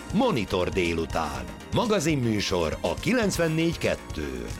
Monitor délután. Magazinműsor a 94.2-n.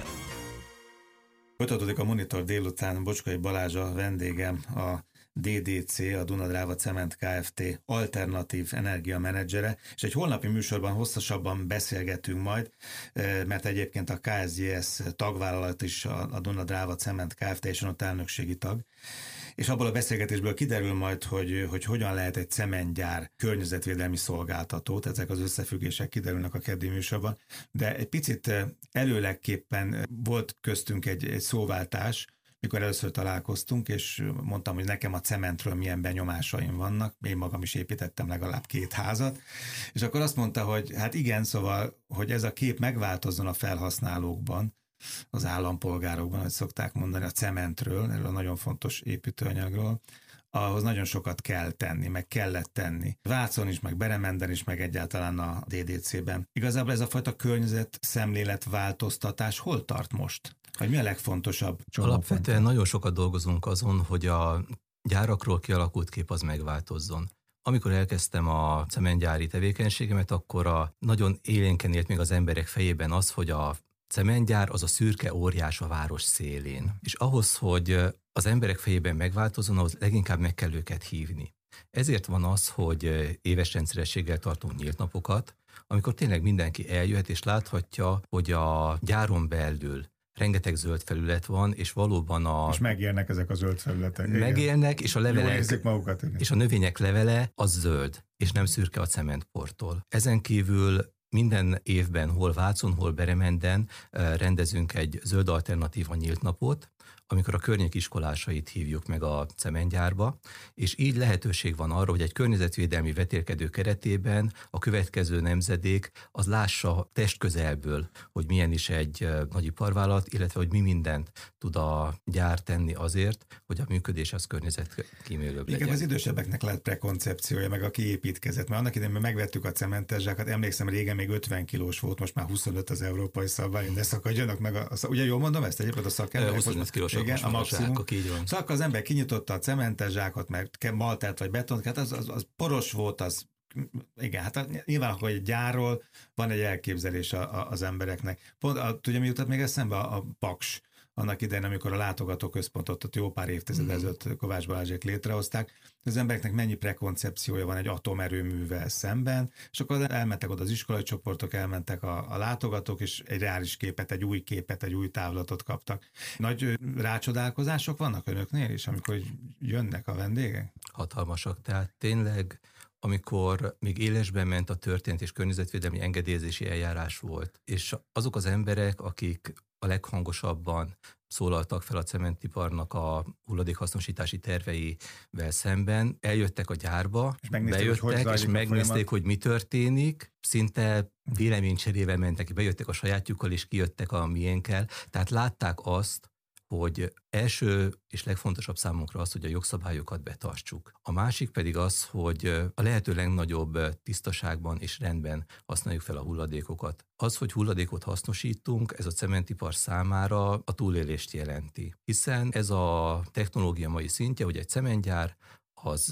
Folytatódik a Monitor délután. Bocskai Balázs a vendégem, a DDC, a Duna-Dráva Cement Kft. Alternatív energiamenedzsere, és egy holnapi műsorban hosszasabban beszélgetünk majd, mert egyébként a KSZJS tagvállalat is a Duna-Dráva Cement Kft. És ott elnökségi tag. És abból a beszélgetésből kiderül majd, hogy hogyan lehet egy cementgyár környezetvédelmi szolgáltatót, ezek az összefüggések kiderülnek a keddi műsorban, de egy picit előlegképpen volt köztünk egy szóváltás, mikor először találkoztunk, és mondtam, hogy nekem a cementről milyen benyomásaim vannak, én magam is építettem legalább 2 házat, és akkor azt mondta, hogy hát igen, szóval, hogy ez a kép megváltozzon a felhasználókban, az állampolgárokban, hogy szokták mondani, a cementről, erről a nagyon fontos építőanyagról, ahhoz nagyon sokat kell tenni, meg kellett tenni. Vácon is, meg Beremenden is, meg egyáltalán a DDC-ben. Igazából ez a fajta környezet szemlélet változtatás hol tart most? Vagy mi a legfontosabb? Alapvetően nagyon sokat dolgozunk azon, hogy a gyárakról kialakult kép az megváltozzon. Amikor elkezdtem a cementgyári tevékenységemet, akkor nagyon élénken élt még az emberek fejében az, hogy a cementgyár az a szürke óriás a város szélén. És ahhoz, hogy az emberek fejében megváltozzon, ahhoz leginkább meg kell őket hívni. Ezért van az, hogy éves rendszerességgel tartunk nyílt napokat, amikor tényleg mindenki eljöhet és láthatja, hogy a gyáron belül rengeteg zöld felület van, és valóban és megélnek ezek a zöld felületek. Megélnek, és a levelek, magukat, és a növények levele az zöld, és nem szürke a cementporttól. Ezen kívül minden évben, hol Vácon, hol Beremenden rendezünk egy zöld alternatíva nyílt napot, amikor a környék iskolásait hívjuk meg a cementgyárba, és így lehetőség van arra, hogy egy környezetvédelmi vetélkedő keretében a következő nemzedék az lássa testközelből, hogy milyen is egy nagyiparvállalat, illetve hogy mi mindent tud a gyár tenni azért, hogy a működés az környezetkímélőbb legyen. Az idősebbeknek lehet prekoncepciója, meg aki építkezett, mert annak idején megvettük a cementezsákat, emlékszem, régen még 50 kilós volt, most már 25 az európai szabvány, de szakadjanak meg ugye jól mondom ezt egyébként a szakemberek? 25 kilós a maximum. Így van. Szóval az ember kinyitotta a cementezsákot, meg maltert vagy betont, hát az poros volt, az igen, hát nyilván, akkor egy gyárról van egy elképzelés az embereknek. Pont, tudja, mi jutott még eszembe? A Paks. Annak idején, amikor a látogatóközpontot ott jó pár évtized ezelőtt Kovács Balázsék létrehozták, az embereknek mennyi prekoncepciója van egy atomerőművel szemben, és akkor elmentek oda az iskolai csoportok, elmentek a látogatók, és egy reális képet, egy új képet, egy új távlatot kaptak. Nagy rácsodálkozások vannak önöknél is, amikor jönnek a vendégek? Hatalmasak, tehát tényleg, amikor még élesben ment a történet és környezetvédelmi engedélyezési eljárás volt, és azok az emberek, akik a leghangosabban szólaltak fel a cementiparnak a hulladékhasznosítási terveivel szemben, eljöttek a gyárba, bejöttek, és megnézték, hogy mi történik, szinte véleménycserével mentek ki, bejöttek a sajátjukkal, és kijöttek a miénkkel, tehát látták azt, hogy első és legfontosabb számunkra az, hogy a jogszabályokat betartsuk. A másik pedig az, hogy a lehető legnagyobb tisztaságban és rendben használjuk fel a hulladékokat. Az, hogy hulladékot hasznosítunk, ez a cementipar számára a túlélést jelenti. Hiszen ez a technológia mai szintje, hogy egy cementgyár az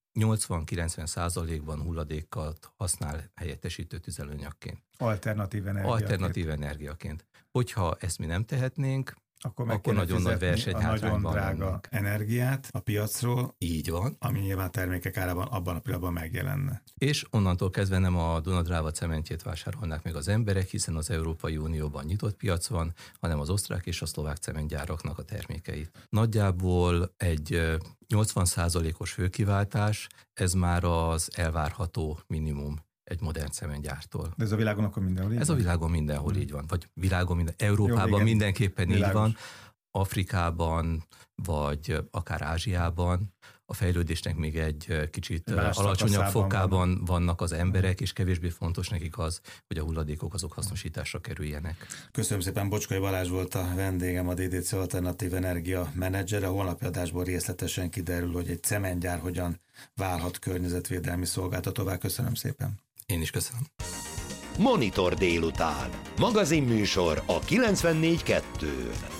80-90%-ban hulladékat használ helyettesítő tüzelőanyagként. Alternatív energiaként. Hogyha ezt mi nem tehetnénk, akkor nagyon nagy versenyhátrányban nagyon drága lennénk. Energiát a piacról, így van, ami nyilván termékek árában abban a pillanatban megjelenne. És onnantól kezdve nem a Duna-Dráva cementjét vásárolnák meg az emberek, hiszen az Európai Unióban nyitott piac van, hanem az osztrák és a szlovák cementgyáraknak a termékeit. Nagyjából egy 80%-os hőkiváltás, ez már az elvárható minimum egy modern cementgyártól. De ez a világon akkor mindenhol így van? Ez a világon mindenhol így van. Vagy Európában mindenképpen világos. Így van. Afrikában, vagy akár Ázsiában. A fejlődésnek még egy kicsit alacsonyabb fokában vannak az emberek, és kevésbé fontos nekik az, hogy a hulladékok azok hasznosításra kerüljenek. Köszönöm szépen, Bocskai Balázs volt a vendégem, a DDC Alternatív Energia menedzsere. A holnapi adásból részletesen kiderül, hogy egy cementgyár hogyan válhat környezetvédelmi szolgáltatóvá. Köszönöm szépen. Én is köszönöm. Monitor délután. Magazinműsor a 94.2-n.